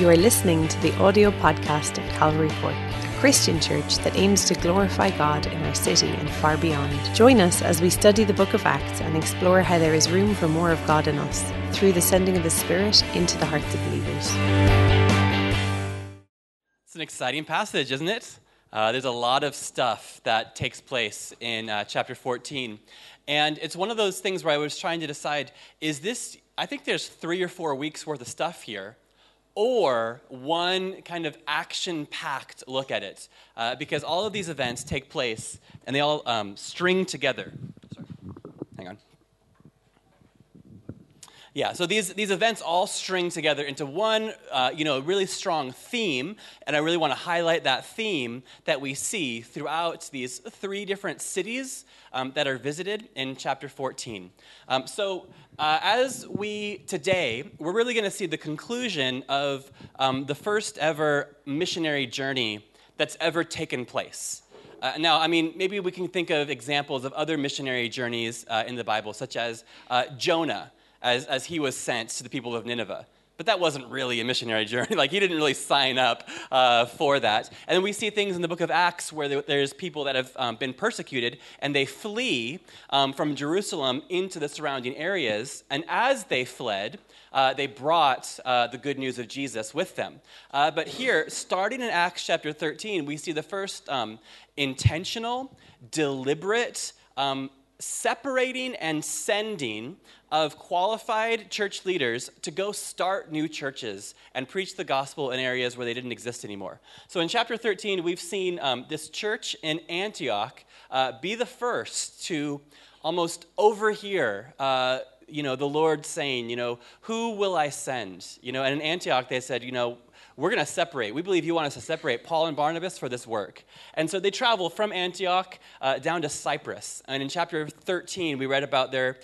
You are listening to the audio podcast of Calvary Port, a Christian church that aims to glorify God in our city and far beyond. Join us as we study the book of Acts and explore how there is room for more of God in us through the sending of the Spirit into the hearts of believers. It's an exciting passage, isn't it? There's a lot of stuff that takes place in chapter 14. And it's one of those things where I was trying to decide, I think there's 3 or 4 weeks worth of stuff here, or one kind of action-packed look at it. Because all of these events take place, and they all string together. Sorry. Hang on. Yeah, so these events all string together into one, really strong theme, and I really want to highlight that theme that we see throughout these 3 different cities that are visited in chapter 14. Today, we're really going to see the conclusion of the first ever missionary journey that's ever taken place. Maybe we can think of examples of other missionary journeys in the Bible, such as Jonah, as he was sent to the people of Nineveh. But that wasn't really a missionary journey. He didn't really sign up for that. And then we see things in the book of Acts where there's people that have been persecuted, and they flee from Jerusalem into the surrounding areas. And as they fled, they brought the good news of Jesus with them. But here, starting in Acts chapter 13, we see the first intentional, deliberate, separating and sending of qualified church leaders to go start new churches and preach the gospel in areas where they didn't exist anymore. So in chapter 13, we've seen this church in Antioch be the first to almost overhear the Lord saying, who will I send? And in Antioch, they said, we're going to separate. We believe you want us to separate Paul and Barnabas for this work. And so they travel from Antioch down to Cyprus. And in chapter 13, we read about their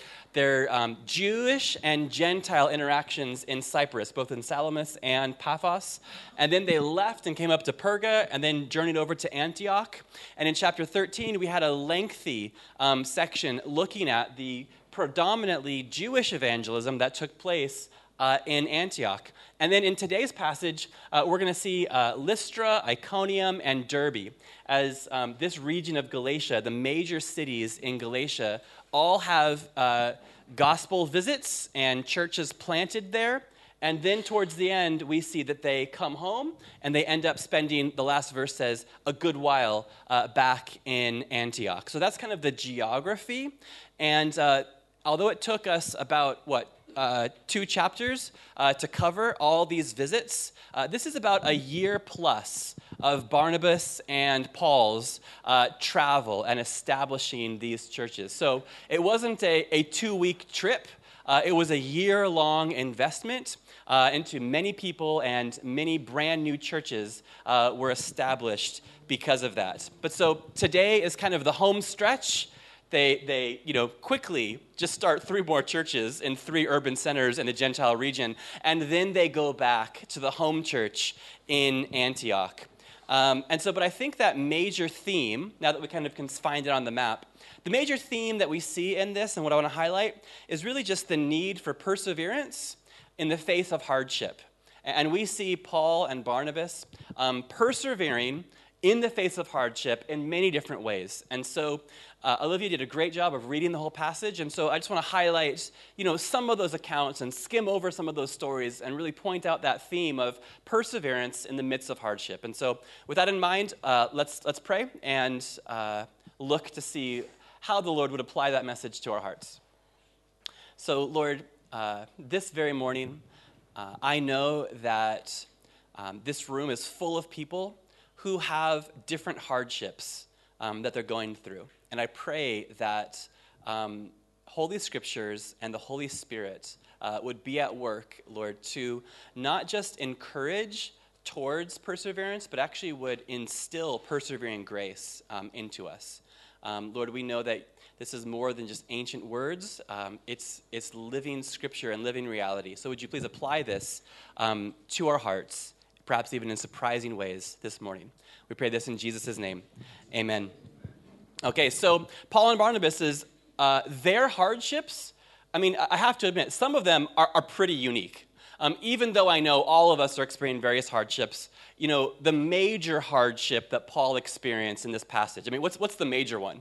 Jewish and Gentile interactions in Cyprus, both in Salamis and Paphos. And then they left and came up to Perga and then journeyed over to Antioch. And in chapter 13, we had a lengthy section looking at the predominantly Jewish evangelism that took place in Antioch. And then in today's passage, we're going to see Lystra, Iconium, and Derbe as this region of Galatia, the major cities in Galatia, all have gospel visits and churches planted there. And then towards the end, we see that they come home and they end up spending, the last verse says, a good while back in Antioch. So that's kind of the geography. And although it took us about, 2 chapters to cover all these visits, this is about a year plus of Barnabas and Paul's travel and establishing these churches. So it wasn't a 2-week trip. It was a year-long investment into many people, and many brand new churches were established because of that. But so today is kind of the home stretch. They quickly just start 3 more churches in 3 urban centers in the Gentile region, and then they go back to the home church in Antioch. But I think that major theme, now that we kind of can find it on the map, the major theme that we see in this, and what I want to highlight, is really just the need for perseverance in the face of hardship. And we see Paul and Barnabas persevering in the face of hardship in many different ways. And so Olivia did a great job of reading the whole passage, and so I just want to highlight, some of those accounts and skim over some of those stories and really point out that theme of perseverance in the midst of hardship. And so with that in mind, let's pray and look to see how the Lord would apply that message to our hearts. So Lord, this very morning, I know that this room is full of people who have different hardships that they're going through. And I pray that Holy Scriptures and the Holy Spirit would be at work, Lord, to not just encourage towards perseverance, but actually would instill persevering grace into us. Lord, we know that this is more than just ancient words. It's living Scripture and living reality. So would you please apply this to our hearts, perhaps even in surprising ways this morning. We pray this in Jesus' name. Amen. Okay, so Paul and Barnabas, their hardships, I have to admit, some of them are pretty unique. Even though I know all of us are experiencing various hardships, the major hardship that Paul experienced in this passage, what's the major one?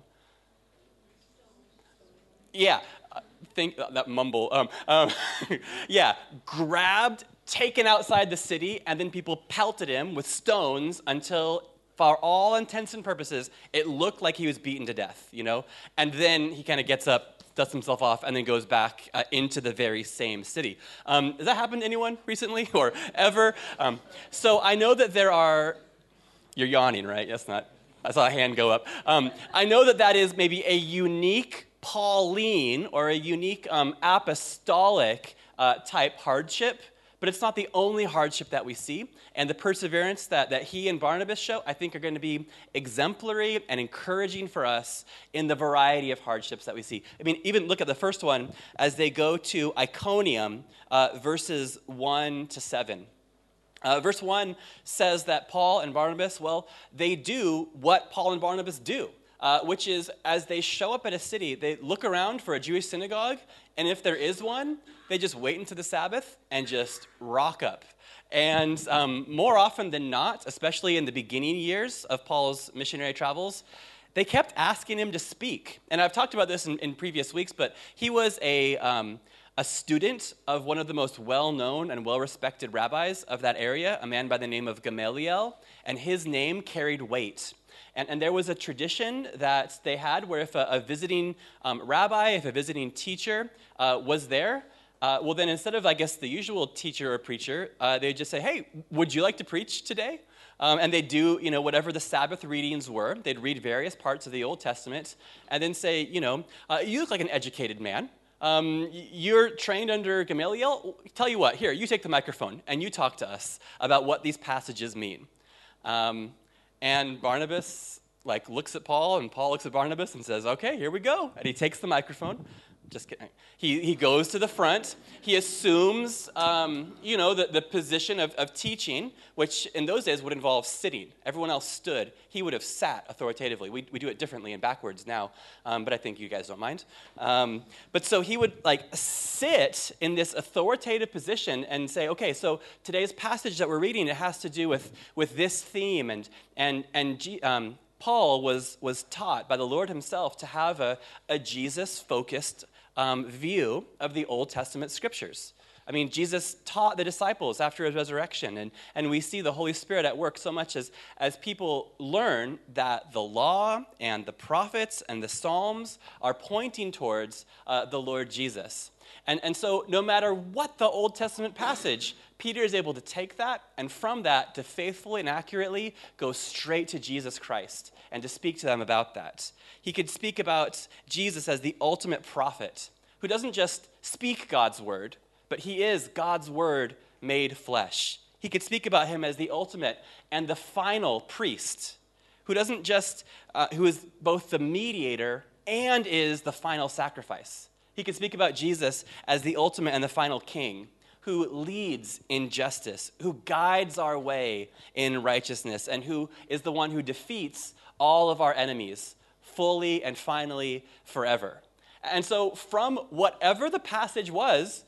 Yeah, think that mumble. Yeah, grabbed, taken outside the city, and then people pelted him with stones until, for all intents and purposes, it looked like he was beaten to death, And then he kind of gets up, dusts himself off, and then goes back into the very same city. Has that happened to anyone recently or ever? So I know that there are... You're yawning, right? Yes, not. I saw a hand go up. I know that is maybe a unique Pauline or a unique apostolic type hardship, but it's not the only hardship that we see. And the perseverance that he and Barnabas show, I think, are going to be exemplary and encouraging for us in the variety of hardships that we see. Even look at the first one as they go to Iconium, verses 1 to 7. Verse 1 says that Paul and Barnabas, they do what Paul and Barnabas do. Which is, as they show up at a city, they look around for a Jewish synagogue, and if there is one, they just wait until the Sabbath and just rock up. And more often than not, especially in the beginning years of Paul's missionary travels, they kept asking him to speak. And I've talked about this in previous weeks, but he was a student of one of the most well-known and well-respected rabbis of that area, a man by the name of Gamaliel, and his name carried weight. And there was a tradition that they had where if a visiting rabbi, if a visiting teacher was there, then instead of, the usual teacher or preacher, they'd just say, hey, would you like to preach today? And they'd do, whatever the Sabbath readings were. They'd read various parts of the Old Testament and then say, you look like an educated man. You're trained under Gamaliel. Tell you what, here, you take the microphone and you talk to us about what these passages mean. And Barnabas looks at Paul, and Paul looks at Barnabas and says, okay, here we go. And he takes the microphone. Just kidding. He goes to the front. He assumes, the position of teaching, which in those days would involve sitting. Everyone else stood. He would have sat authoritatively. We do it differently and backwards now, but I think you guys don't mind. But so he would sit in this authoritative position and say, okay, so today's passage that we're reading, it has to do with this theme, and Paul was taught by the Lord himself to have a Jesus-focused view of the Old Testament scriptures. Jesus taught the disciples after his resurrection, and we see the Holy Spirit at work so much as people learn that the law and the prophets and the Psalms are pointing towards the Lord Jesus. And so no matter what the Old Testament passage, Peter is able to take that, and from that to faithfully and accurately go straight to Jesus Christ and to speak to them about that. He could speak about Jesus as the ultimate prophet who doesn't just speak God's word, but he is God's word made flesh. He could speak about him as the ultimate and the final priest who doesn't just, who is both the mediator and is the final sacrifice. He could speak about Jesus as the ultimate and the final king who leads in justice, who guides our way in righteousness, and who is the one who defeats all of our enemies fully and finally forever. And so from whatever the passage was,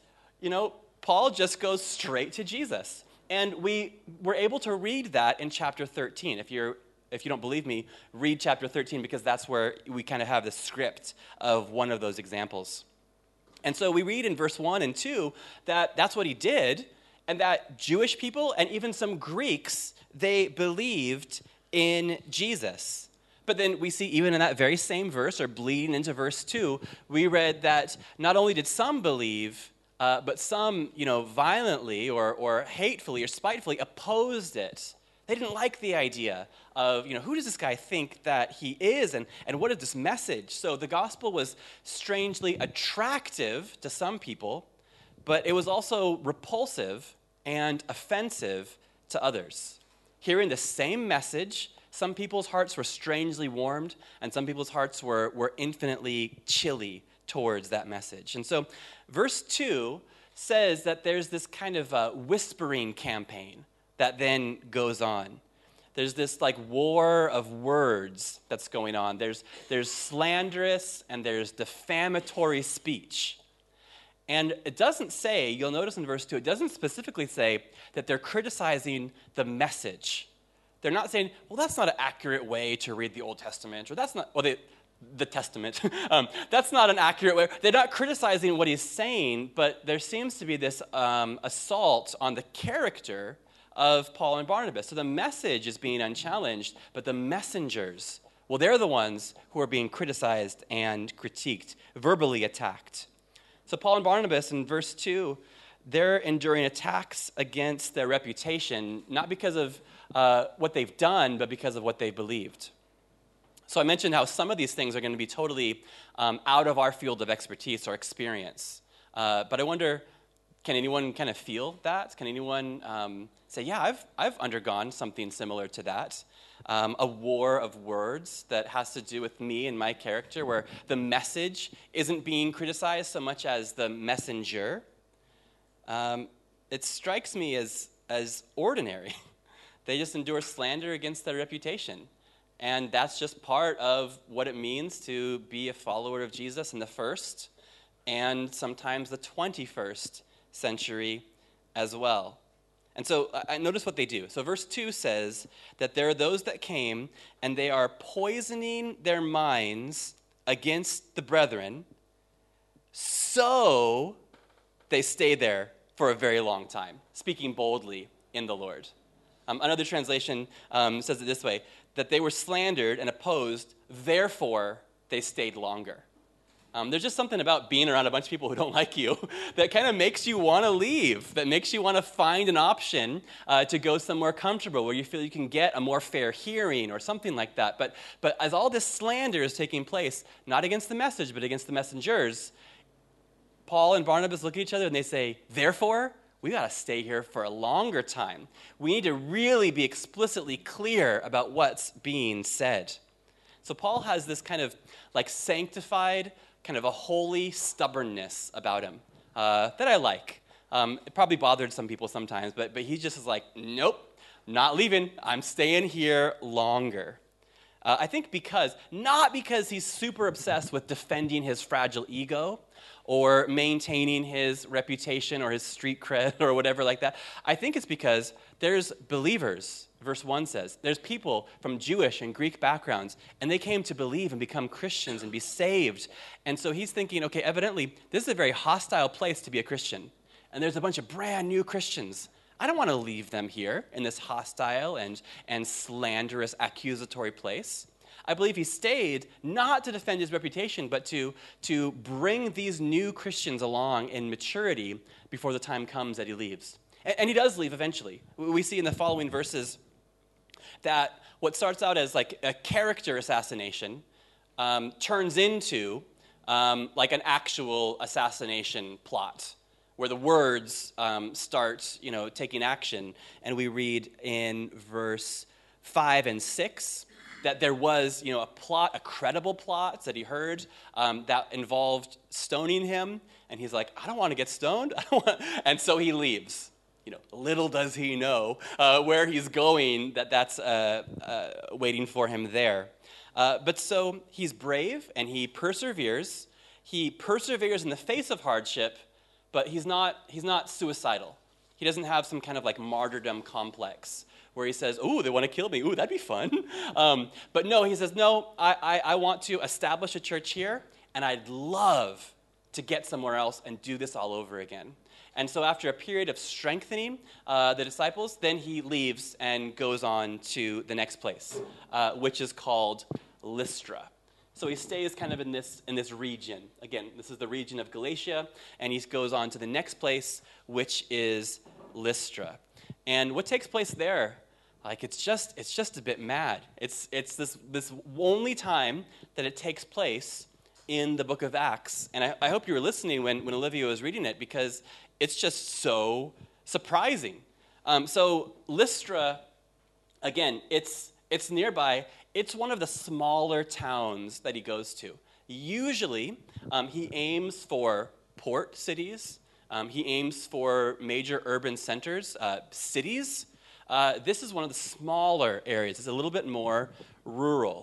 Paul just goes straight to Jesus. And we were able to read that in chapter 13. If you don't believe me, read chapter 13 because that's where we kind of have the script of one of those examples. And so we read in verse 1 and 2 that that's what he did, and that Jewish people and even some Greeks, they believed in Jesus. But then we see even in that very same verse, or bleeding into verse 2, we read that not only did some believe, but some, violently or hatefully or spitefully opposed it. They didn't like the idea of, who does this guy think that he is, and what is this message? So the gospel was strangely attractive to some people, but it was also repulsive and offensive to others. Hearing the same message, some people's hearts were strangely warmed, and some people's hearts were infinitely chilly towards that message. And so verse 2 says that there's this kind of whispering campaign that then goes on. There's this war of words that's going on. There's slanderous and there's defamatory speech. And it doesn't say, you'll notice in verse 2, it doesn't specifically say that they're criticizing the message. They're not saying, well, that's not an accurate way to read the Old Testament, or that's not, the Testament. That's not an accurate way. They're not criticizing what he's saying, but there seems to be this assault on the character of Paul and Barnabas. So the message is being unchallenged, but the messengers, well, they're the ones who are being criticized and critiqued, verbally attacked. So Paul and Barnabas in verse 2, they're enduring attacks against their reputation, not because of what they've done, but because of what they believed. So I mentioned how some of these things are going to be totally out of our field of expertise or experience. But I wonder, can anyone kind of feel that? Can anyone say, yeah, I've undergone something similar to that? A war of words that has to do with me and my character, where the message isn't being criticized so much as the messenger. It strikes me as ordinary. They just endure slander against their reputation. And that's just part of what it means to be a follower of Jesus in the first and sometimes the 21st century as well. And so I notice what they do. So verse 2 says that there are those that came and they are poisoning their minds against the brethren, so they stay there for a very long time, speaking boldly in the Lord. Another translation says it this way, that they were slandered and opposed, therefore they stayed longer. There's just something about being around a bunch of people who don't like you that kind of makes you want to leave, that makes you want to find an option to go somewhere comfortable where you feel you can get a more fair hearing or something like that. But as all this slander is taking place, not against the message, but against the messengers, Paul and Barnabas look at each other and they say, therefore, we got to stay here for a longer time. We need to really be explicitly clear about what's being said. So Paul has this kind of like sanctified, kind of a holy stubbornness about him that I like. It probably bothered some people sometimes, but he just is like, nope, not leaving. I'm staying here longer. I think not because he's super obsessed with defending his fragile ego or maintaining his reputation or his street cred or whatever like that. I think it's because there's believers, verse 1 says. There's people from Jewish and Greek backgrounds, and they came to believe and become Christians and be saved. And so he's thinking, okay, evidently, this is a very hostile place to be a Christian. And there's a bunch of brand new Christians. I don't want to leave them here in this hostile and slanderous, accusatory place. I believe he stayed not to defend his reputation, but to bring these new Christians along in maturity before the time comes that he leaves. And he does leave eventually. We see in the following verses that what starts out as like a character assassination turns into like an actual assassination plot, where the words start, taking action. And we read in verse 5 and 6 that there was, a credible plot that he heard that involved stoning him. And he's like, I don't want to get stoned. And so he leaves. Little does he know where he's going, that's waiting for him there. But so he's brave and he perseveres. He perseveres in the face of hardship, but he's not suicidal. He doesn't have some kind of like martyrdom complex where he says, ooh, they want to kill me. Ooh, that'd be fun. But no, he says, no, I want to establish a church here, and I'd love to get somewhere else and do this all over again. And so after a period of strengthening the disciples, then he leaves and goes on to the next place, which is called Lystra. So he stays kind of in this region. Again, this is the region of Galatia, and he goes on to the next place, which is Lystra. And what takes place there, it's just a bit mad. It's this only time that it takes place in the book of Acts. And I hope you were listening when Olivia was reading it, because it's just so surprising. So Lystra, again, it's nearby. It's one of the smaller towns that he goes to. Usually, he aims for port cities. He aims for major urban centers, cities. This is one of the smaller areas. It's a little bit more rural.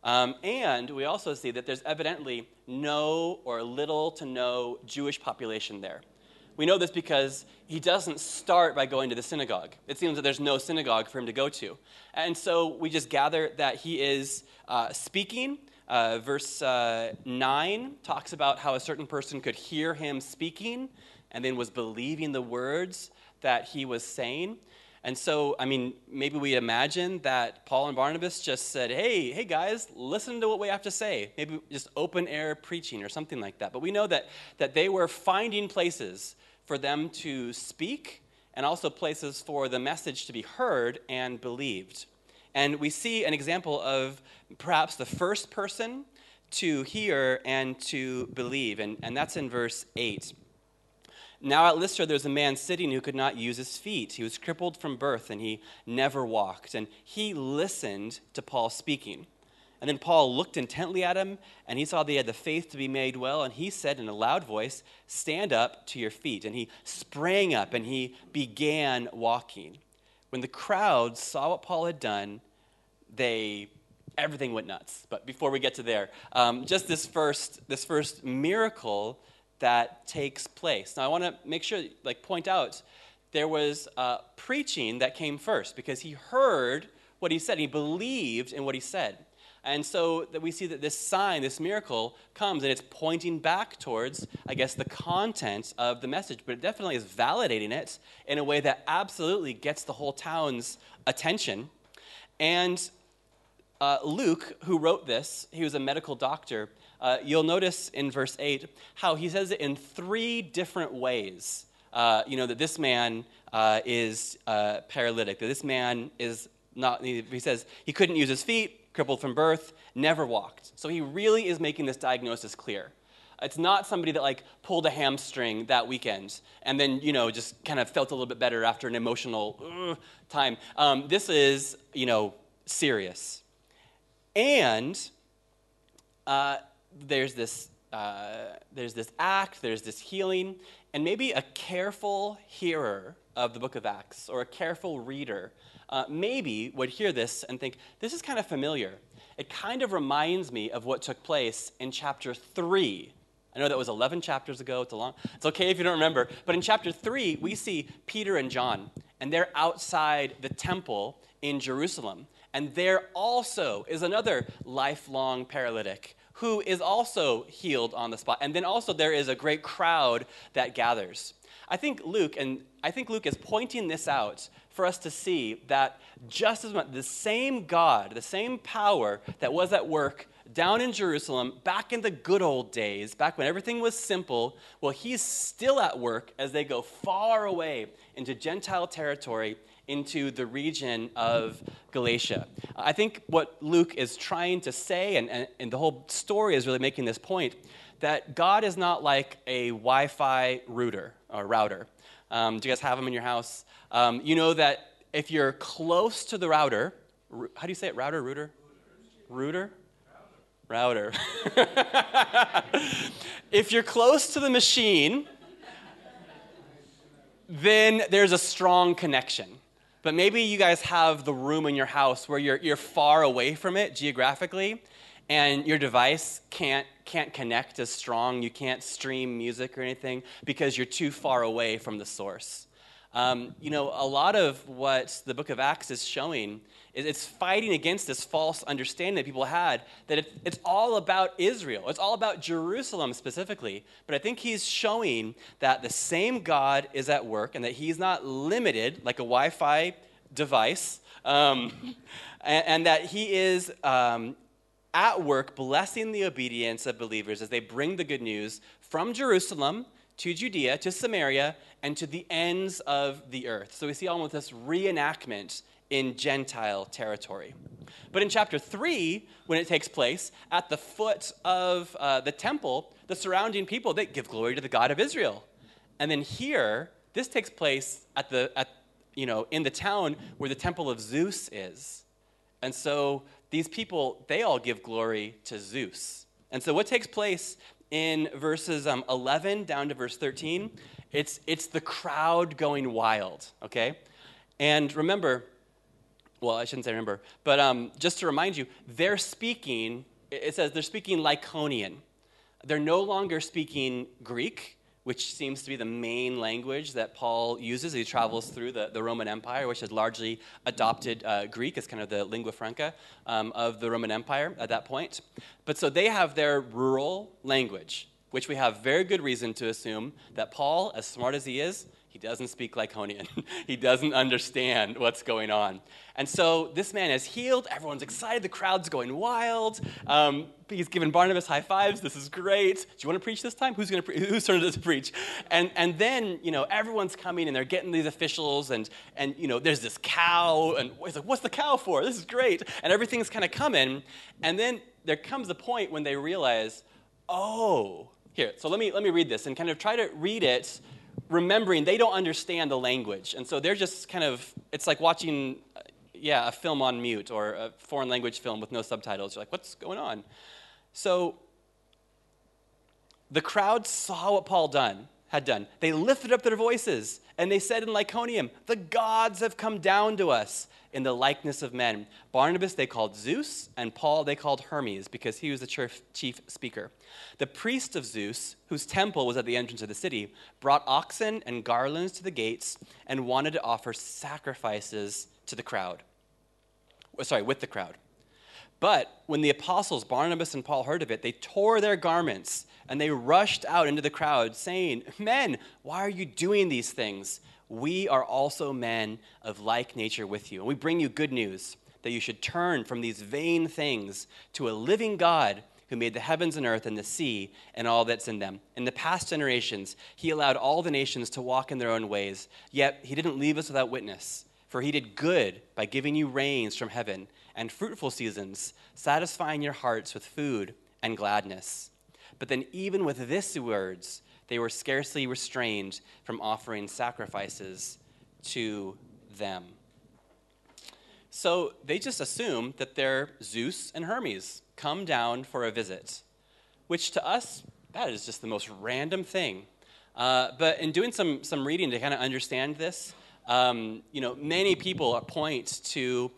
And we also see that there's evidently no or little to no Jewish population there. We know this because he doesn't start by going to the synagogue. It seems that there's no synagogue for him to go to. And so we just gather that he is speaking. Verse 9 talks about how a certain person could hear him speaking and then was believing the words that he was saying. And so, I mean, maybe we imagine that Paul and Barnabas just said, hey guys, listen to what we have to say. Maybe just open air preaching or something like that. But we know that they were finding places for them to speak and also places for the message to be heard and believed. And we see an example of perhaps the first person to hear and to believe, and that's in verse 8. Now at Lystra there's a man sitting who could not use his feet. He was crippled from birth, and he never walked. And he listened to Paul speaking. And then Paul looked intently at him, and he saw that he had the faith to be made well, and he said in a loud voice, "Stand up to your feet." And he sprang up, and he began walking. When the crowd saw what Paul had done, everything went nuts. But before we get to there, just this first miracle that takes place. Now I want to make sure, point out, there was preaching that came first because he heard what he said. He believed in what he said. And so that we see that this sign, this miracle, comes, and it's pointing back towards, I guess, the content of the message. But it definitely is validating it in a way that absolutely gets the whole town's attention. And Luke, who wrote this, he was a medical doctor. You'll notice in verse 8 how he says it in three different ways. That this man is paralytic, that this man is not, he says he couldn't use his feet, crippled from birth, never walked. So he really is making this diagnosis clear. It's not somebody that pulled a hamstring that weekend and then, just kind of felt a little bit better after an emotional time. This is, serious. And there's this act, there's this healing, and maybe a careful hearer of the book of Acts or a careful reader maybe would hear this and think, this is kind of familiar. It kind of reminds me of what took place in chapter 3. I know that was 11 chapters ago. It's okay if you don't remember. But in chapter 3, we see Peter and John, and they're outside the temple in Jerusalem. And there also is another lifelong paralytic who is also healed on the spot. And then also there is a great crowd that gathers. I think Luke is pointing this out for us to see that just as much the same God, the same power that was at work down in Jerusalem back in the good old days, back when everything was simple, well, he's still at work as they go far away into Gentile territory, into the region of Galatia. I think what Luke is trying to say, and the whole story is really making this point, that God is not like a Wi-Fi router. Do you guys have them in your house? You know that if you're close to the router, how do you say it? Router? Router. If you're close to the machine, then there's a strong connection. But maybe you guys have the room in your house where you're far away from it geographically, and your device can't connect as strong. You can't stream music or anything because you're too far away from the source. A lot of what the book of Acts is showing is it's fighting against this false understanding that people had that it's all about Israel. It's all about Jerusalem specifically. But I think he's showing that the same God is at work and that he's not limited like a Wi-Fi device, and that he is at work blessing the obedience of believers as they bring the good news from Jerusalem to Judea, to Samaria, and to the ends of the earth. So we see almost this reenactment in Gentile territory. But in chapter 3, when it takes place, at the foot of the temple, the surrounding people, they give glory to the God of Israel. And then here, this takes place in the town where the temple of Zeus is. And so these people, they all give glory to Zeus. And so what takes place in verses 11 down to verse 13, it's the crowd going wild, okay? And remember, well, I shouldn't say remember, but just to remind you, they're speaking, it says they're speaking Lycaonian. They're no longer speaking Greek, which seems to be the main language that Paul uses. He travels through the Roman Empire, which has largely adopted Greek as kind of the lingua franca of the Roman Empire at that point. But so they have their rural language, which we have very good reason to assume that Paul, as smart as he is, he doesn't speak Lycaonian. He doesn't understand what's going on. And so this man is healed. Everyone's excited. The crowd's going wild. He's giving Barnabas high fives. This is great. Do you want to preach this time? Who's turn to preach? And then, everyone's coming and they're getting these officials and there's this cow. And he's like, what's the cow for? This is great. And everything's kind of coming. And then there comes a point when they realize, here, so let me read this and kind of try to read it remembering they don't understand the language. And so they're just kind of, it's like watching, a film on mute or a foreign language film with no subtitles. You're like, what's going on? So the crowd saw what Paul had done. They lifted up their voices and they said in Lycaonium, the gods have come down to us in the likeness of men. Barnabas they called Zeus, and Paul they called Hermes, because he was the chief speaker. The priest of Zeus, whose temple was at the entrance of the city, brought oxen and garlands to the gates and wanted to offer sacrifices to the crowd. With the crowd. But when the apostles Barnabas and Paul heard of it, they tore their garments and they rushed out into the crowd, saying, men, why are you doing these things? We are also men of like nature with you. And we bring you good news that you should turn from these vain things to a living God who made the heavens and earth and the sea and all that's in them. In the past generations, he allowed all the nations to walk in their own ways, yet he didn't leave us without witness. For he did good by giving you rains from heaven and fruitful seasons, satisfying your hearts with food and gladness. But then even with these words, they were scarcely restrained from offering sacrifices to them. So they just assume that they're Zeus and Hermes come down for a visit, which to us, that is just the most random thing. But in doing some reading to kind of understand this, many people point to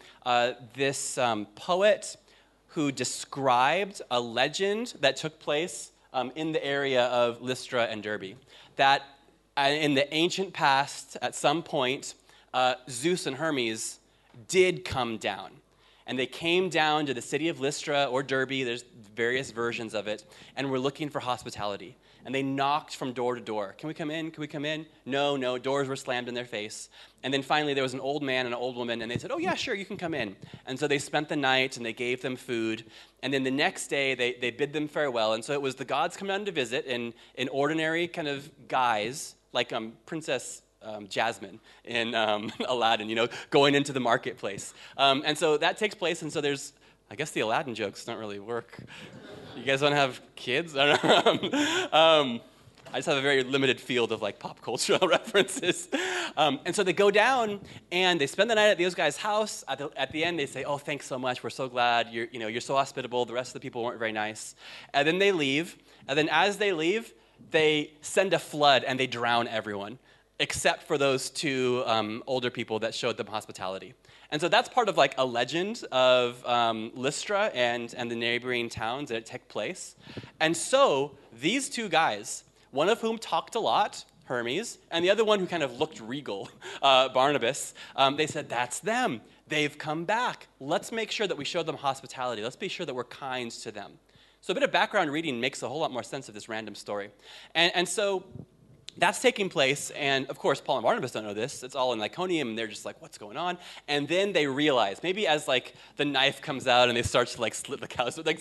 this poet who described a legend that took place in the area of Lystra and Derbe, that in the ancient past, at some point, Zeus and Hermes did come down. And they came down to the city of Lystra or Derbe, there's various versions of it, and were looking for hospitality. And they knocked from door to door. Can we come in? Can we come in? No, doors were slammed in their face. And then finally there was an old man and an old woman, and they said, oh yeah, sure, you can come in. And so they spent the night, and they gave them food. And then the next day, they bid them farewell. And so it was the gods come down to visit in ordinary kind of guise, like Princess Jasmine in Aladdin, going into the marketplace. And so that takes place, and so there's, I guess the Aladdin jokes don't really work. You guys want to have kids? I don't know. I just have a very limited field of pop cultural references. And so they go down and they spend the night at those guys' house. At the end, they say, "Oh, thanks so much. We're so glad. You're so hospitable. The rest of the people weren't very nice." And then they leave. And then as they leave, they send a flood and they drown everyone, except for those two older people that showed them hospitality. And so that's part of a legend of Lystra and the neighboring towns that took place. And so these two guys, one of whom talked a lot, Hermes, and the other one who kind of looked regal, Barnabas, they said, that's them. They've come back. Let's make sure that we show them hospitality. Let's be sure that we're kind to them. So a bit of background reading makes a whole lot more sense of this random story. And so that's taking place, and of course, Paul and Barnabas don't know this. It's all in Lycaonium, and they're just like, what's going on? And then they realize, maybe as the knife comes out and they start to slit the cows, they're like,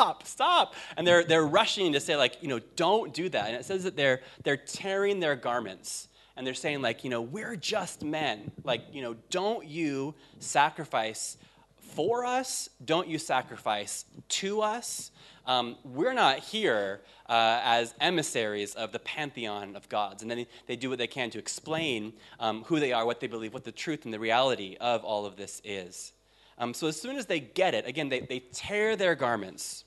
stop! And they're rushing to say don't do that. And it says that they're tearing their garments, and they're saying we're just men. Don't you sacrifice for us? Don't you sacrifice to us? We're not here as emissaries of the pantheon of gods. And then they do what they can to explain who they are, what they believe, what the truth and the reality of all of this is. So as soon as they get it, again, they tear their garments.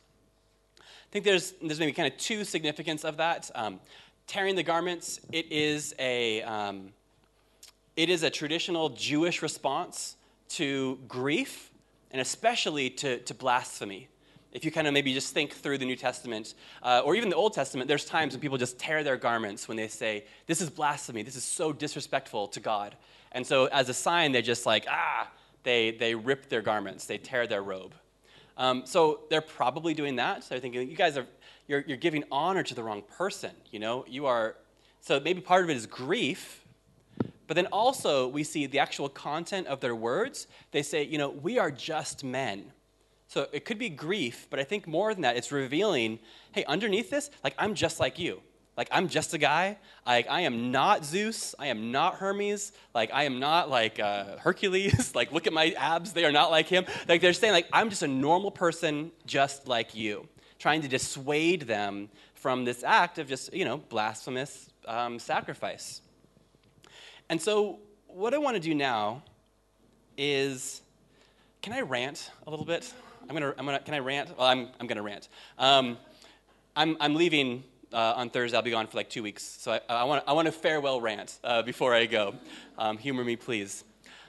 I think there's maybe kind of two significance of that. Tearing the garments, it is a traditional Jewish response to grief and especially to blasphemy. If you kind of maybe just think through the New Testament or even the Old Testament, there's times when people just tear their garments when they say, this is blasphemy, this is so disrespectful to God. And so as a sign, they're just like, they rip their garments, they tear their robe. So they're probably doing that. So they're thinking, you guys you're giving honor to the wrong person, So maybe part of it is grief, but then also we see the actual content of their words. They say, we are just men. So it could be grief, but I think more than that, it's revealing, hey, underneath this, I'm just like you. I'm just a guy. I am not Zeus. I am not Hermes. I am not Hercules. Look at my abs. They are not like him. They're saying, I'm just a normal person just like you, trying to dissuade them from this act of just, blasphemous sacrifice. And so what I want to do now is, can I rant a little bit? Can I rant? Well, I'm gonna rant. I'm leaving on Thursday. I'll be gone for 2 weeks, so I want to farewell rant before I go. Humor me, please.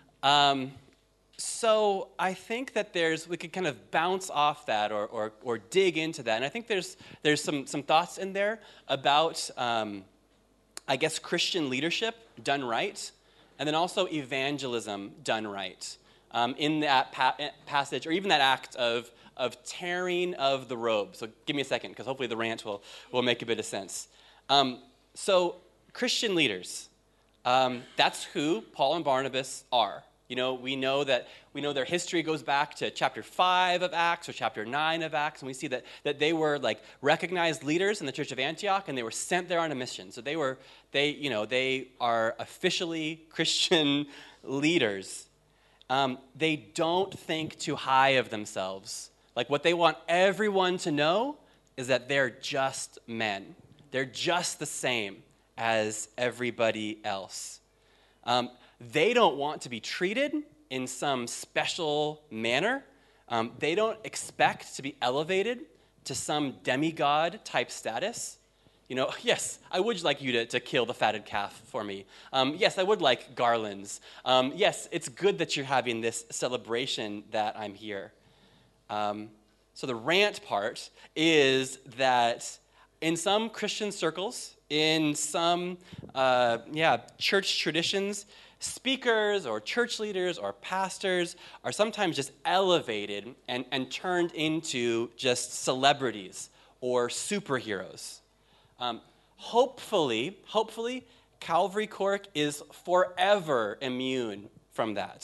So I think that we could kind of bounce off that or dig into that, and I think there's some thoughts in there about I guess Christian leadership done right, and then also evangelism done right. In that passage, or even that act of tearing of the robe. So give me a second, because hopefully the rant will make a bit of sense. So Christian leaders, that's who Paul and Barnabas are. We know their history goes back to chapter 5 of Acts or chapter 9 of Acts, and we see that they were recognized leaders in the church of Antioch, and they were sent there on a mission. So they are officially Christian leaders. They don't think too high of themselves. What they want everyone to know is that they're just men. They're just the same as everybody else. They don't want to be treated in some special manner. They don't expect to be elevated to some demigod type status. Yes, I would like you to kill the fatted calf for me. Yes, I would like garlands. Yes, it's good that you're having this celebration that I'm here. So the rant part is that in some Christian circles, in some church traditions, speakers or church leaders or pastors are sometimes just elevated and turned into just celebrities or superheroes. Hopefully, Calvary Cork is forever immune from that.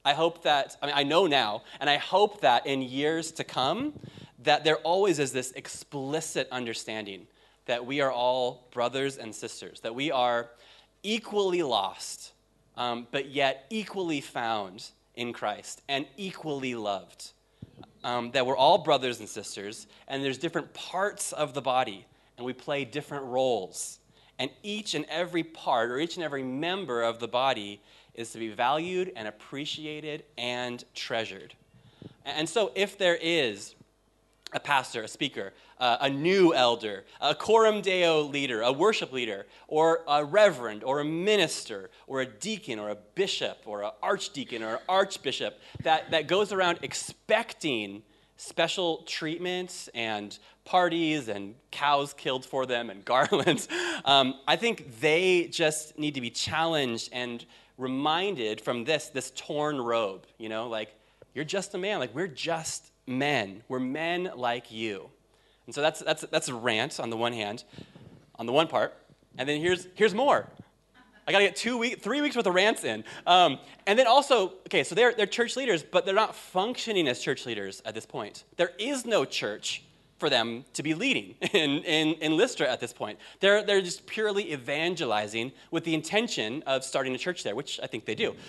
I know now, and I hope that in years to come, that there always is this explicit understanding that we are all brothers and sisters, that we are equally lost, but yet equally found in Christ and equally loved. That we're all brothers and sisters, and there's different parts of the body, and we play different roles. And each and every part, or each and every member of the body is to be valued and appreciated and treasured. And so if there is a pastor, a speaker, a new elder, a Coram Deo leader, a worship leader, or a reverend, or a minister, or a deacon, or a bishop, or an archdeacon, or an archbishop that goes around expecting special treatments and parties and cows killed for them and garlands, I think they just need to be challenged and reminded from this torn robe, you're just a man, we're just men. We're men like you. And so that's a rant on the one hand, on the one part. And then here's more. I got to get 3 weeks worth of rants in. And then also, okay, so they're church leaders, but they're not functioning as church leaders at this point. There is no church for them to be leading in Lystra at this point. They're just purely evangelizing with the intention of starting a church there, which I think they do.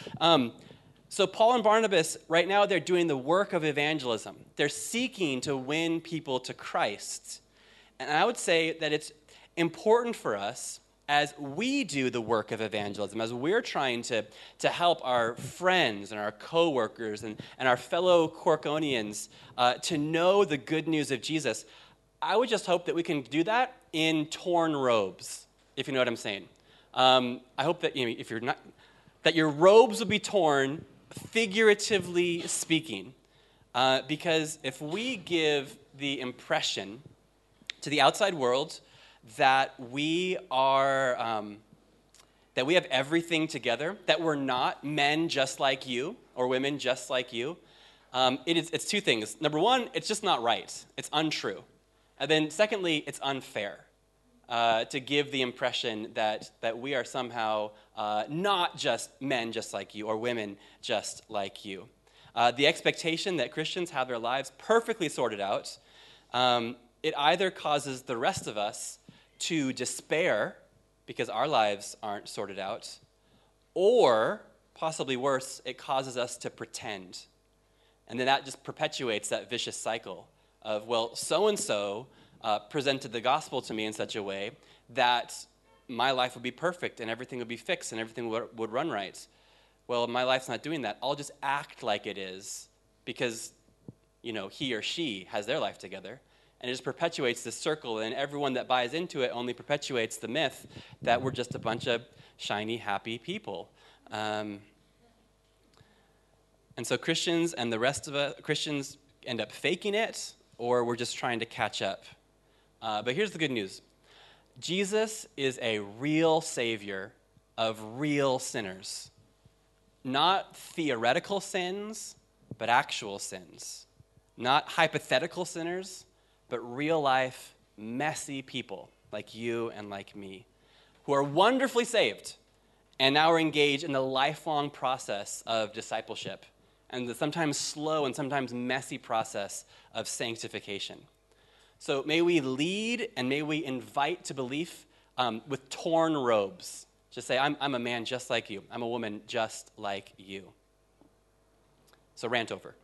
So Paul and Barnabas, right now, they're doing the work of evangelism. They're seeking to win people to Christ. And I would say that it's important for us as we do the work of evangelism, as we're trying to help our friends and our coworkers and our fellow Corkonians to know the good news of Jesus, I would just hope that we can do that in torn robes, if you know what I'm saying. I hope that if you're not, that your robes will be torn figuratively speaking, because if we give the impression to the outside world that we are, that we have everything together, that we're not men just like you or women just like you, it's two things. Number one, it's just not right. It's untrue. And then secondly, it's unfair to give the impression that we are somehow not just men just like you or women just like you. The expectation that Christians have their lives perfectly sorted out, it either causes the rest of us to despair because our lives aren't sorted out, or, possibly worse, it causes us to pretend. And then that just perpetuates that vicious cycle of, well, so-and-so presented the gospel to me in such a way that my life would be perfect and everything would be fixed and everything would run right. Well, my life's not doing that. I'll just act like it is because, he or she has their life together. And it just perpetuates this circle, and everyone that buys into it only perpetuates the myth that we're just a bunch of shiny, happy people. And so Christians and the rest of us, Christians end up faking it, or we're just trying to catch up. But here's the good news. Jesus is a real Savior of real sinners. Not theoretical sins, but actual sins. Not hypothetical sinners, but real life, messy people like you and like me, who are wonderfully saved and now are engaged in the lifelong process of discipleship and the sometimes slow and sometimes messy process of sanctification. So may we lead and may we invite to belief with torn robes. Just say, I'm a man just like you. I'm a woman just like you. So rant over.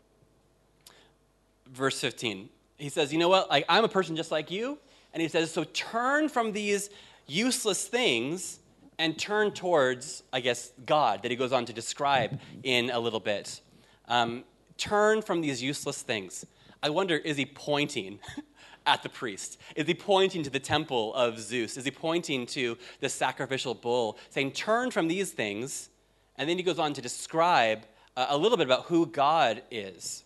Verse 15. He says, you know what, I'm a person just like you. And he says, so turn from these useless things and turn towards, God, that he goes on to describe in a little bit. Turn from these useless things. I wonder, is he pointing at the priest? Is he pointing to the temple of Zeus? Is he pointing to the sacrificial bull, saying, turn from these things? And then he goes on to describe a little bit about who God is.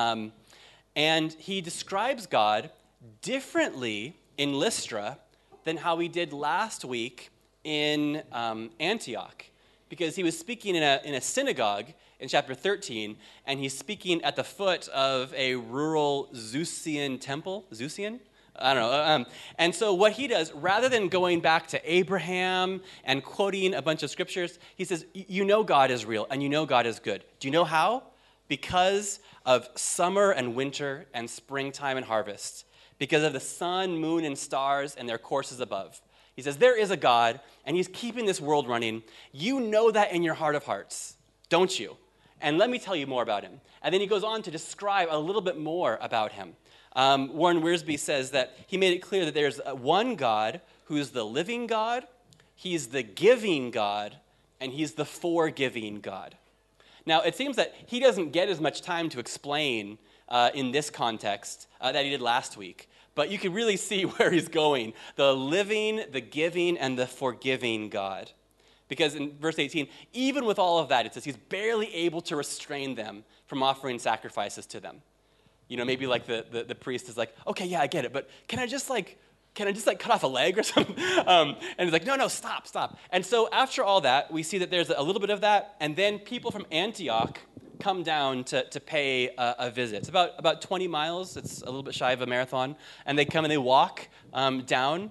And he describes God differently in Lystra than how he did last week in Antioch. Because he was speaking in a synagogue in chapter 13, and he's speaking at the foot of a rural Zeusian temple. Zeusian? I don't know. And so what he does, rather than going back to Abraham and quoting a bunch of scriptures, he says, you know God is real, and you know God is good. Do you know how? Because of summer and winter and springtime and harvest, because of the sun, moon, and stars and their courses above. He says, there is a God, and he's keeping this world running. You know that in your heart of hearts, don't you? And let me tell you more about him. And then he goes on to describe a little bit more about him. Warren Wiersbe says that he made it clear that there's one God who's the living God, he's the giving God, and he's the forgiving God. Now, it seems that he doesn't get as much time to explain in this context that he did last week. But you can really see where he's going. The living, the giving, and the forgiving God. Because in verse 18, even with all of that, it says he's barely able to restrain them from offering sacrifices to them. Maybe like the priest is like, okay, yeah, I get it, but can I just cut off a leg or something? And he's like, no, stop. And so after all that, we see that there's a little bit of that, and then people from Antioch come down to pay a visit. It's about 20 miles. It's a little bit shy of a marathon. And they come and they walk down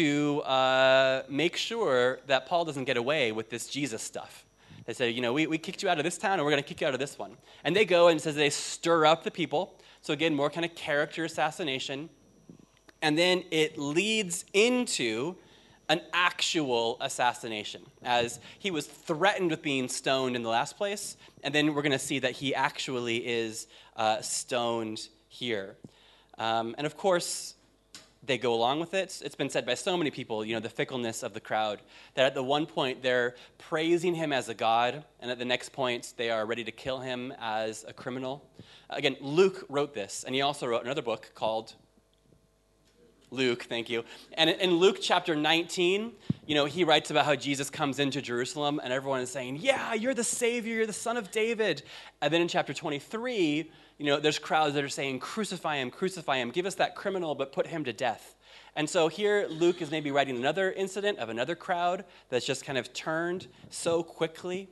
to make sure that Paul doesn't get away with this Jesus stuff. They say, we kicked you out of this town, and we're going to kick you out of this one. And they go, and it says they stir up the people. So again, more kind of character assassination. And then it leads into an actual assassination, as he was threatened with being stoned in the last place, and then we're going to see that he actually is stoned here. And of course, they go along with it. It's been said by so many people, the fickleness of the crowd, that at the one point they're praising him as a god, and at the next point they are ready to kill him as a criminal. Again, Luke wrote this, and he also wrote another book called Luke, thank you. And in Luke chapter 19, he writes about how Jesus comes into Jerusalem and everyone is saying, yeah, you're the Savior, you're the Son of David. And then in chapter 23, there's crowds that are saying, crucify him, give us that criminal, but put him to death. And so here Luke is maybe writing another incident of another crowd that's just kind of turned so quickly.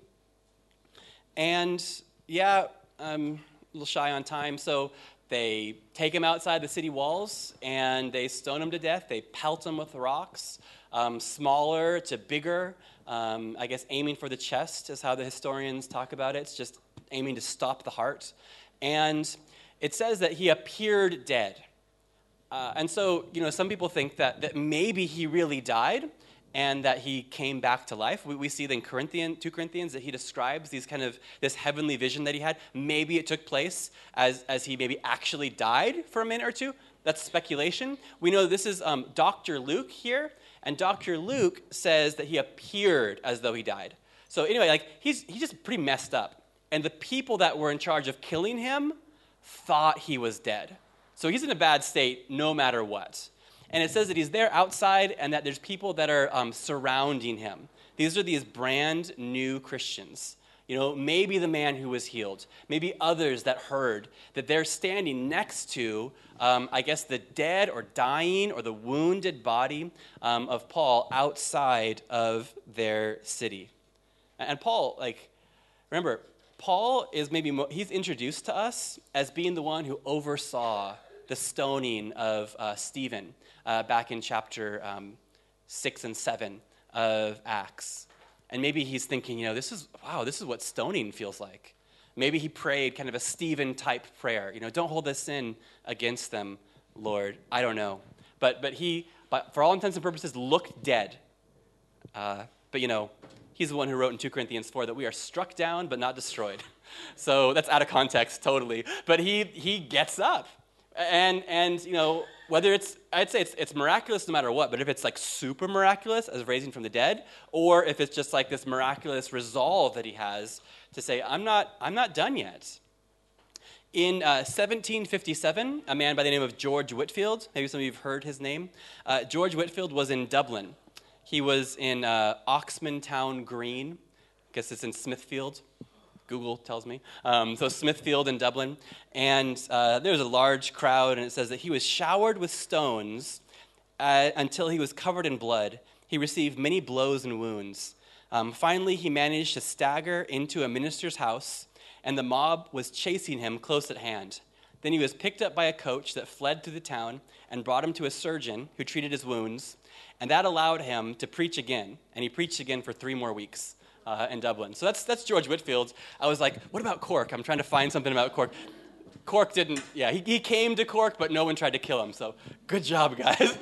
And I'm a little shy on time, so they take him outside the city walls and they stone him to death. They pelt him with rocks, smaller to bigger. I guess aiming for the chest is how the historians talk about it. It's just aiming to stop the heart. And it says that he appeared dead. And so, some people think that maybe he really died and that he came back to life. We see in 2 Corinthians that he describes this heavenly vision that he had. Maybe it took place as he maybe actually died for a minute or two. That's speculation. We know this is Dr. Luke here, and Dr. Luke says that he appeared as though he died. So anyway, he's just pretty messed up. And the people that were in charge of killing him thought he was dead. So he's in a bad state no matter what. And it says that he's there outside and that there's people that are surrounding him. These are these brand new Christians. Maybe the man who was healed, maybe others that heard that they're standing next to, the dead or dying or the wounded body of Paul outside of their city. And Paul, remember, Paul is he's introduced to us as being the one who oversaw the stoning of Stephen back in chapter 6 and 7 of Acts. And maybe he's thinking, this is what stoning feels like. Maybe he prayed kind of a Stephen-type prayer. Don't hold this sin against them, Lord. I don't know. But for all intents and purposes, looked dead. He's the one who wrote in 2 Corinthians 4 that we are struck down but not destroyed. So that's out of context totally. But he gets up. And whether I'd say it's miraculous no matter what, but if it's super miraculous as raising from the dead, or if it's just this miraculous resolve that he has to say, I'm not done yet. In 1757, a man by the name of George Whitefield, maybe some of you have heard his name, George Whitefield was in Dublin. He was in Oxman Town Green. I guess it's in Smithfield. Google tells me. So Smithfield in Dublin. And there was a large crowd, and it says that he was showered with stones until he was covered in blood. He received many blows and wounds. Finally, he managed to stagger into a minister's house, and the mob was chasing him close at hand. Then he was picked up by a coach that fled through the town and brought him to a surgeon who treated his wounds, and that allowed him to preach again. And he preached again for 3 more weeks. In Dublin. So that's George Whitefield. I was like, what about Cork? I'm trying to find something about Cork. Cork didn't, he came to Cork, but no one tried to kill him. So good job, guys.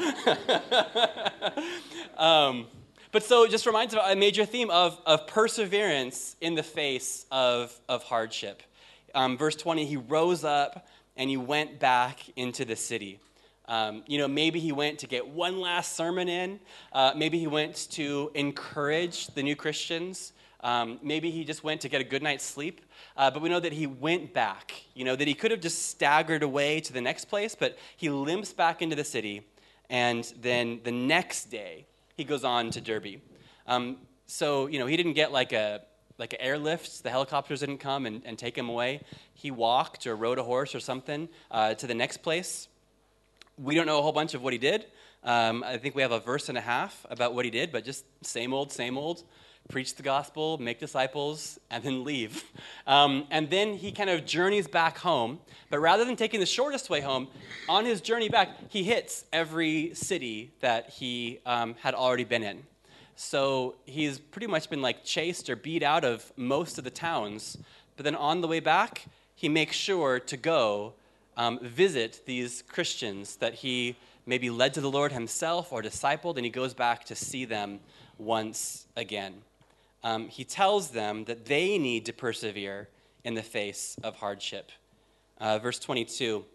But so just reminds me of a major theme of perseverance in the face of hardship. Verse 20, he rose up and he went back into the city. Maybe he went to get one last sermon in. Maybe he went to encourage the new Christians. Maybe he just went to get a good night's sleep. But we know that he went back, that he could have just staggered away to the next place, but he limps back into the city. And then the next day, he goes on to Derby. So he didn't get like an airlift. The helicopters didn't come and take him away. He walked or rode a horse or something to the next place. We don't know a whole bunch of what he did. I think we have a verse and a half about what he did, but just same old, preach the gospel, make disciples, and then leave. And then he kind of journeys back home, but rather than taking the shortest way home, on his journey back, he hits every city that he had already been in. So he's pretty much been chased or beat out of most of the towns, but then on the way back, he makes sure to go visit these Christians that he maybe led to the Lord himself or discipled, and he goes back to see them once again. He tells them that they need to persevere in the face of hardship. Verse 22,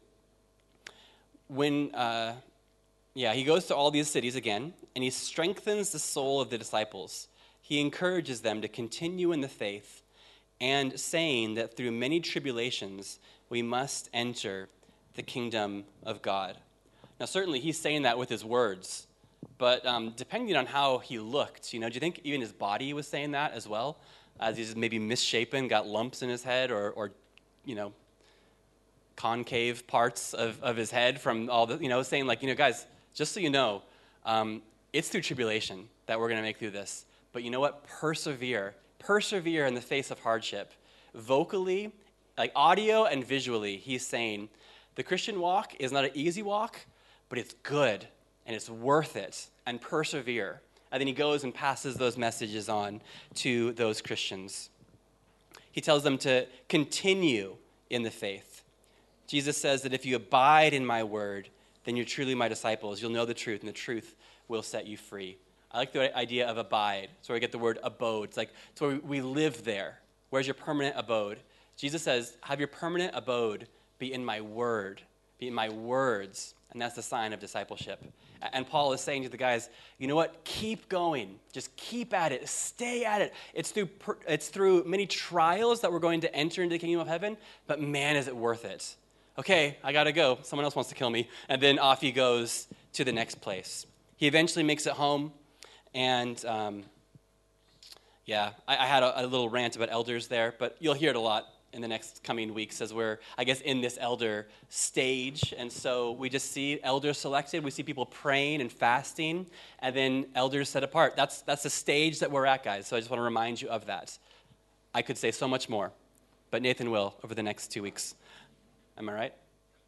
he goes to all these cities again, and he strengthens the soul of the disciples. He encourages them to continue in the faith, and saying that through many tribulations we must enter the kingdom of God. Now, certainly he's saying that with his words, but depending on how he looked, do you think even his body was saying that as well? As he's maybe misshapen, got lumps in his head, or concave parts of his head from all the, saying like, guys, just so you know, it's through tribulation that we're going to make through this. But you know what? Persevere in the face of hardship. Vocally, like audio and visually, he's saying the Christian walk is not an easy walk, but it's good and it's worth it, and persevere. And then he goes and passes those messages on to those Christians. He tells them to continue in the faith. Jesus says that if you abide in my word, then you're truly my disciples. You'll know the truth, and the truth will set you free. I like the idea of abide. That's where we get the word abode. It's where we live there. Where's your permanent abode? Jesus says, have your permanent abode be in my word, be in my words, and that's the sign of discipleship. And Paul is saying to the guys, you know what? Keep going. Just keep at it. Stay at it. It's through many trials that we're going to enter into the kingdom of heaven, but man, is it worth it. Okay, I got to go. Someone else wants to kill me. And then off he goes to the next place. He eventually makes it home, and I had a little rant about elders there, but you'll hear it a lot in the next coming weeks as we're, I guess, in this elder stage. And so we just see elders selected. We see people praying and fasting, and then elders set apart. That's the stage that we're at, guys. So I just want to remind you of that. I could say so much more, but Nathan will over the next 2 weeks. Am I right?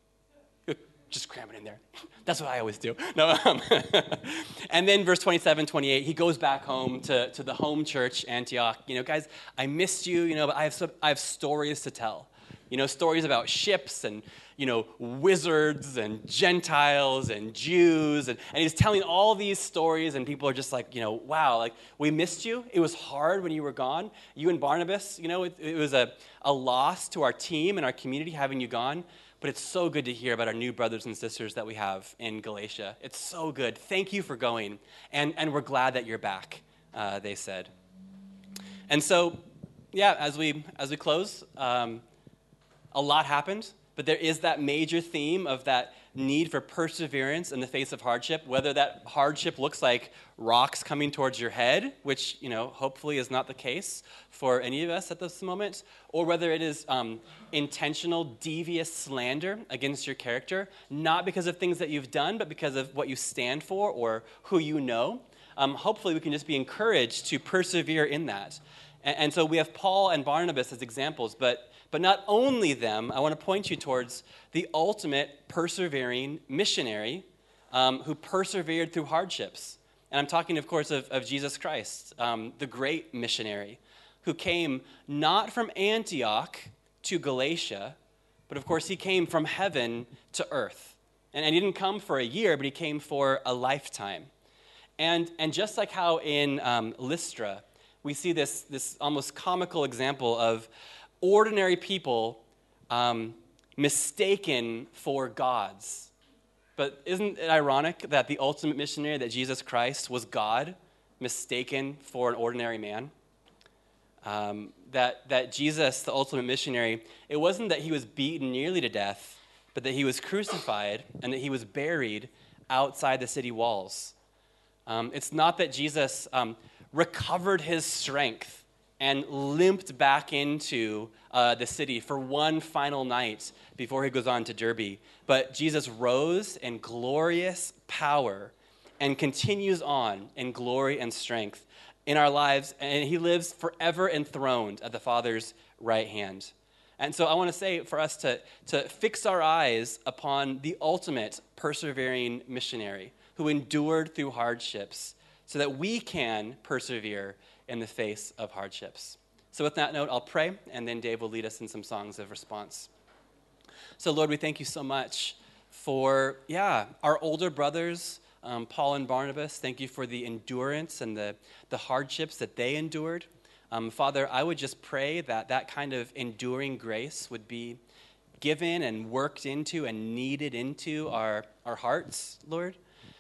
Just cram it in there. That's what I always do. No. And then verse 27, 28, he goes back home to the home church, Antioch. Guys, I missed you, but I have stories to tell. Stories about ships and, wizards and Gentiles and Jews. And he's telling all these stories, and people are just like, wow, like, we missed you. It was hard when you were gone. You and Barnabas, it was a loss to our team and our community having you gone. But it's so good to hear about our new brothers and sisters that we have in Galatia. It's so good. Thank you for going. And we're glad that you're back, they said. And so, as we close, a lot happened. But there is that major theme of that need for perseverance in the face of hardship, whether that hardship looks like rocks coming towards your head, which, hopefully is not the case for any of us at this moment, or whether it is intentional, devious slander against your character, not because of things that you've done, but because of what you stand for or who you know. Hopefully we can just be encouraged to persevere in that. And so we have Paul and Barnabas as examples, but not only them, I want to point you towards the ultimate persevering missionary who persevered through hardships. And I'm talking, of course, of Jesus Christ, the great missionary, who came not from Antioch to Galatia, but of course he came from heaven to earth. And he didn't come for a year, but he came for a lifetime. And just like how in Lystra, we see this almost comical example of ordinary people mistaken for gods. But isn't it ironic that the ultimate missionary, that Jesus Christ, was God, mistaken for an ordinary man? That Jesus, the ultimate missionary, it wasn't that he was beaten nearly to death, but that he was crucified and that he was buried outside the city walls. It's not that Jesus recovered his strength and limped back into the city for one final night before he goes on to Derbe. But Jesus rose in glorious power and continues on in glory and strength in our lives, and he lives forever enthroned at the Father's right hand. And so I want to say for us to fix our eyes upon the ultimate persevering missionary who endured through hardships so that we can persevere in the face of hardships. So with that note, I'll pray, and then Dave will lead us in some songs of response. So Lord, we thank you so much for, our older brothers, Paul and Barnabas. Thank you for the endurance and the hardships that they endured. Father, I would just pray that kind of enduring grace would be given and worked into and kneaded into our hearts, Lord.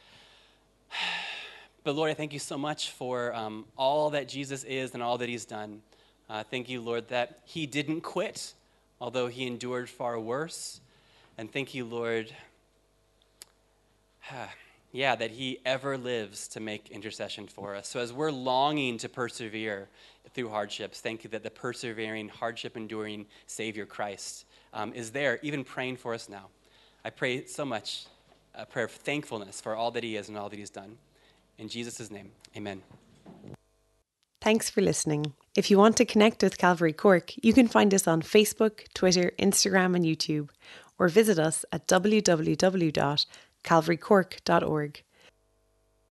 But Lord, I thank you so much for all that Jesus is and all that he's done. Thank you, Lord, that he didn't quit, although he endured far worse. And thank you, Lord, Yeah, that he ever lives to make intercession for us. So as we're longing to persevere through hardships, thank you that the persevering, hardship-enduring Savior Christ is there, even praying for us now. I pray so much, a prayer of thankfulness for all that he is and all that he's done. In Jesus' name, amen. Thanks for listening. If you want to connect with Calvary Cork, you can find us on Facebook, Twitter, Instagram and YouTube, or visit us at www.calvarycork.org.